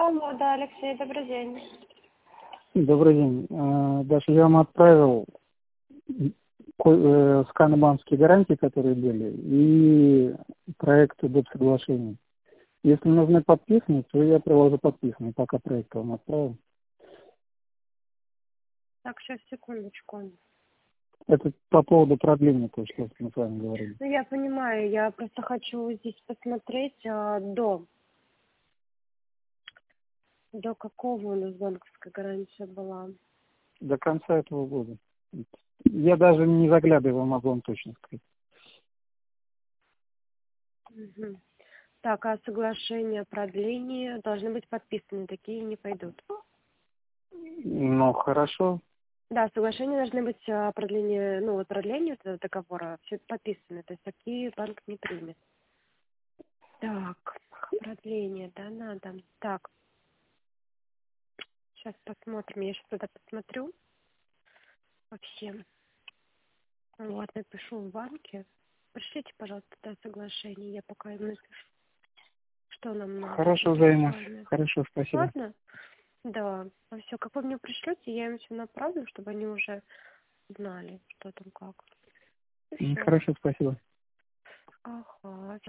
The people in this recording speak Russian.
Алло, да, Алексей, добрый день. Добрый день. Даша, я вам отправил сканы банковские гарантии, которые были, и проект доп. Соглашений. Если нужны подписанные, то я приложу подписанные, пока проект вам отправил. Так, сейчас, секундочку. Это по поводу продления, то, что мы с вами говорили. Ну, я понимаю, я просто хочу здесь посмотреть, до какого у нас банковская гарантия была. До конца этого года. Я даже не заглядывал, могу вам точно сказать. Мгм. Так, а соглашения о продлении должны быть подписаны, такие не пойдут. Ну, хорошо. Да, соглашения должны быть о продлении, ну, о продлении этого договора, все подписаны, то есть такие банк не примет. Так, продление, да, надо. Так, сейчас посмотрим, я сейчас туда посмотрю вообще. Вот, напишу в банке. Пришлите, пожалуйста, это соглашение, я пока им напишу, что нам надо. Хорошо, будет с займусь. вами. Хорошо, спасибо. Ладно? Да. Ну все, как вы мне пришлете, я им все направлю, чтобы они уже знали, что там как. И все. Хорошо, спасибо. Ага.